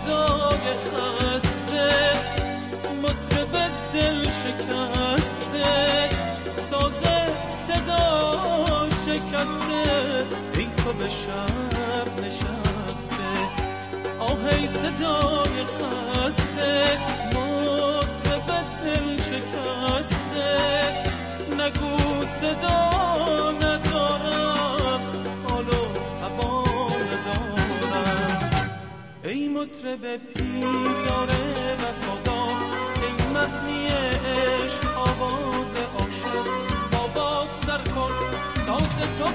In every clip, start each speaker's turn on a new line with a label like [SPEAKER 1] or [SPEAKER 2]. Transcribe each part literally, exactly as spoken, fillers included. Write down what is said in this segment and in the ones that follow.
[SPEAKER 1] صدای خسته، مطرب دل شکسته، ساز صدا شکسته، ای تو به شب نشسته. آهی صدای خسته، مطرب دل شکسته، نگو صدا ندارم، حال و هوا ندارم. ای مطرب پیرار وفادار، ای معنی عشق آواز عاشق، آواز سر کن ساز تو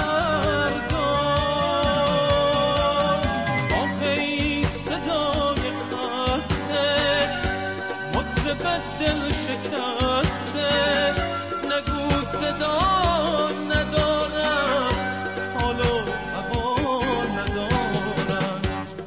[SPEAKER 1] بردار. آهی صدای خسته، مطرب دل شکسته، نگو صدا ندارم، حال و هوا ندارم.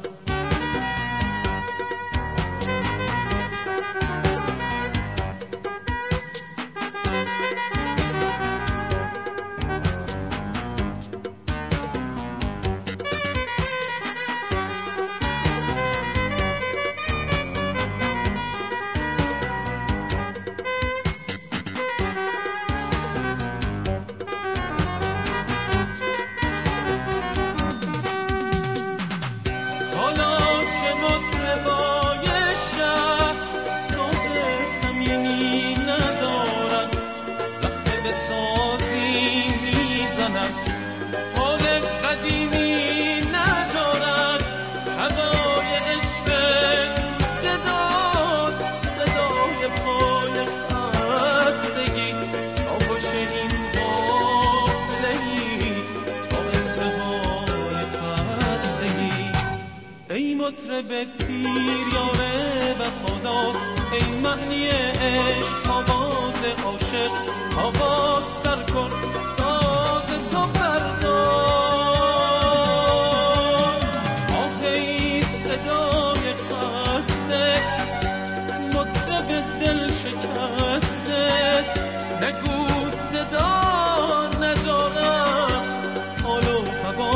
[SPEAKER 1] ای مطرب پیر یار وفادار، ای معنی عشق آواز عاشق، آواز سر کن ساز تو بردار. آهی صدای خسته، مطرب دل شکسته، نگو صدا ندارم، حال و هوا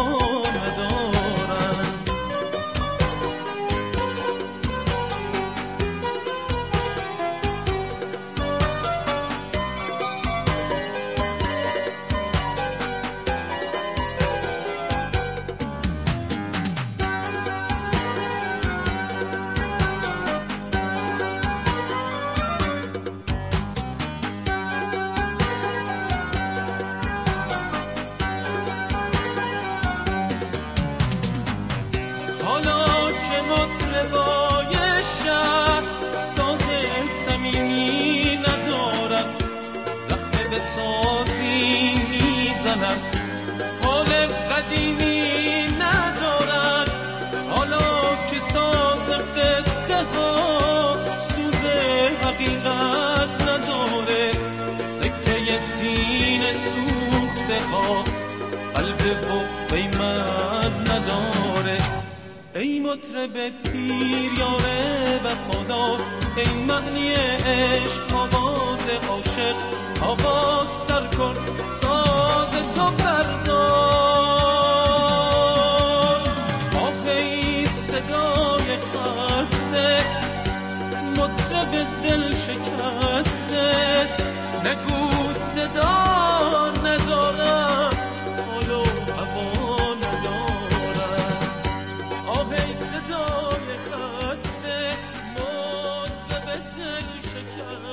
[SPEAKER 1] سازی میزنم، حال قدیمی ندارد، حالا که ساز قصه ها سوز حقیقت نداره، سکه سینه سوخته ها قلب و قیمت نداره. ای مطرب پیر یار وفادار، ای معنی عشق آواز عاشق، آواز سر کن ساز تو بردار. آهی صدای خسته، مطرب دل شکسته، نگو صدا ندارم، حال و هوا ندارم. آهی صدای خسته، مطرب دل شکسته،